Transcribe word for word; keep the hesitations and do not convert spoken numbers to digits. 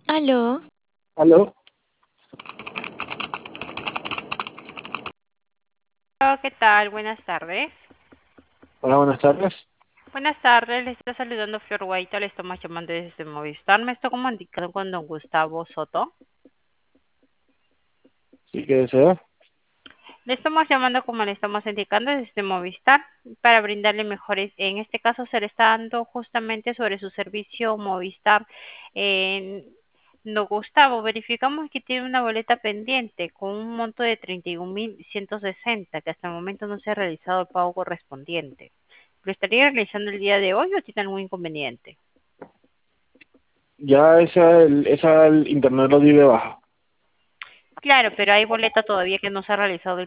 Aló, ¿Aló? Hola, ¿qué tal? Buenas tardes. Hola, buenas tardes. Buenas tardes, le está saludando Flor Guaita, le estamos llamando desde Movistar. Me estoy comunicando con don Gustavo Soto. ¿Sí que desea? Le estamos llamando, como le estamos indicando, desde Movistar para brindarle mejores. En este caso, se le está dando justamente sobre su servicio Movistar. Eh, Don Gustavo, verificamos que tiene una boleta pendiente con un monto de treinta y un mil ciento sesenta, que hasta el momento no se ha realizado el pago correspondiente. ¿Lo estaría realizando el día de hoy o tiene algún inconveniente? Ya esa, el, esa el internet lo di de baja. Claro, pero hay boleta todavía que no se ha realizado el